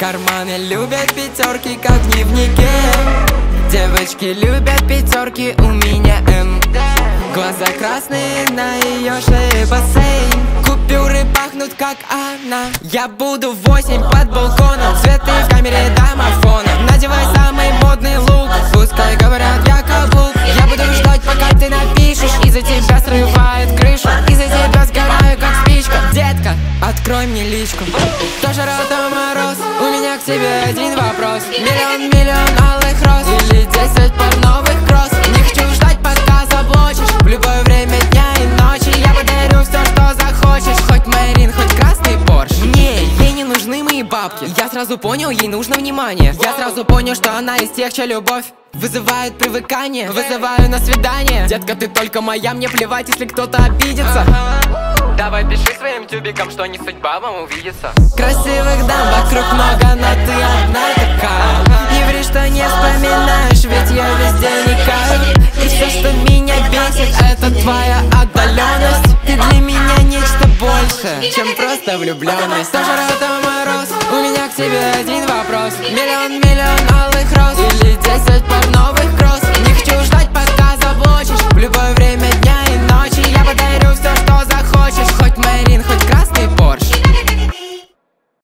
Карманы любят пятерки, как в дневнике. Девочки любят пятерки, у меня М. Глаза красные, на ее шее бассейн. Купюры пахнут, как она. Я буду 8 под балконом. Цветы в камере домофона. Надевай самый модный лук. Пускай говорят, я каблук. Я буду ждать, пока ты напишешь. Из-за тебя срывает крышу. Из-за тебя сгораю, как спичка. Детка, открой мне личку. Тоже Рота Мороз. У меня к тебе один вопрос. Миллион алых роз. Или 10 пар новых кросс. Не хочу ждать, пока заблочишь. В любое время дня и ночи я подарю все, что захочешь. Хоть Марин, хоть красный Порш. Не, ей не нужны мои бабки. Я сразу понял, ей нужно внимание. Я сразу понял, что она из тех, чья любовь вызывает привыкание. Вызываю на свидание. Детка, ты только моя, мне плевать, если кто-то обидится. Давай пиши своим тюбикам, что не судьба вам увидеться. Красивых дам вокруг много, но ты одна такая. Не ври, что не вспоминаешь, ведь я везде никак. И все, что меня бесит, это твоя отдаленность. Ты для меня нечто больше, чем просто влюбленность. Тоже Рота Мороз. У меня к тебе один вопрос. Миллион алых роз. Или 10 пар новых.